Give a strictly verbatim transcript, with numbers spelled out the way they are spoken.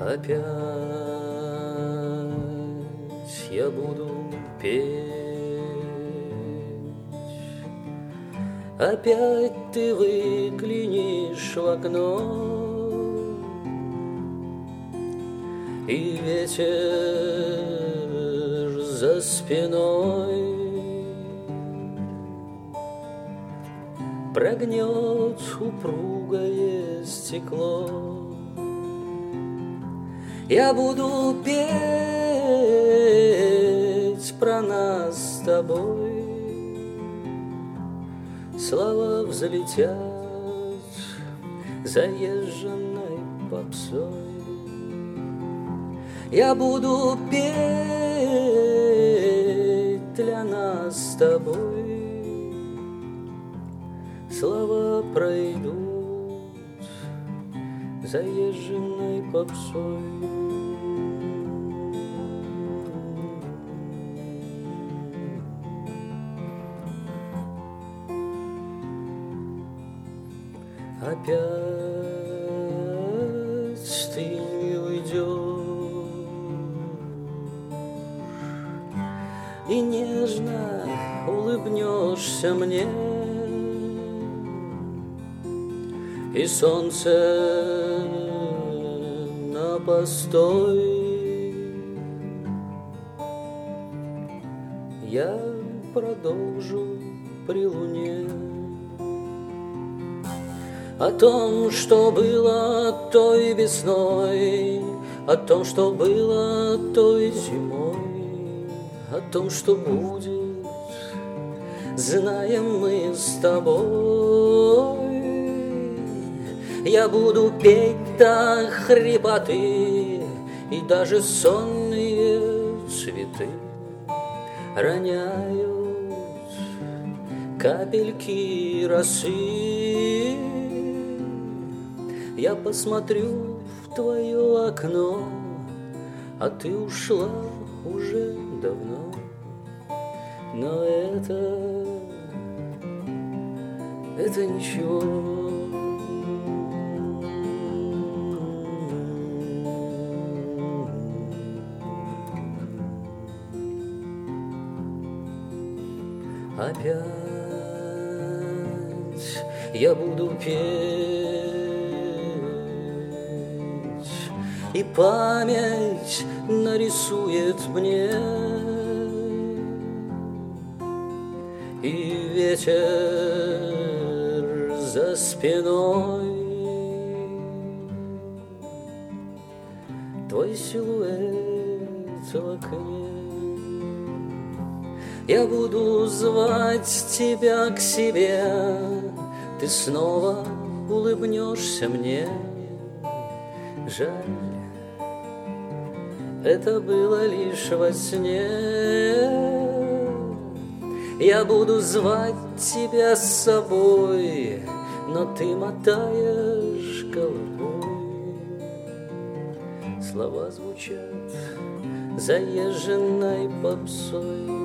Опять я буду петь, опять ты выглянешь в окно, и ветер за спиной прогнет упругое стекло. Я буду петь про нас с тобой, слова взлетят заезженной попсой. Я буду петь для нас с тобой, слова пройдут заезженной попсой. Опять ты не уйдешь и нежно улыбнешься мне, и солнце на постой я продолжу при луне. О том, что было той весной, о том, что было той зимой, о том, что будет, знаем мы с тобой. Я буду петь до хрипоты, и даже сонные цветы роняют капельки росы. Я посмотрю в твое окно, а ты ушла уже давно. Но это, это ничего. Опять я буду петь, и память нарисует мне, и ветер за спиной твой силуэт в окне. Я буду звать тебя к себе, ты снова улыбнешься мне. Жаль, это было лишь во сне. Я буду звать тебя с собой, но ты мотаешь головой. Слова звучат заезженной попсой.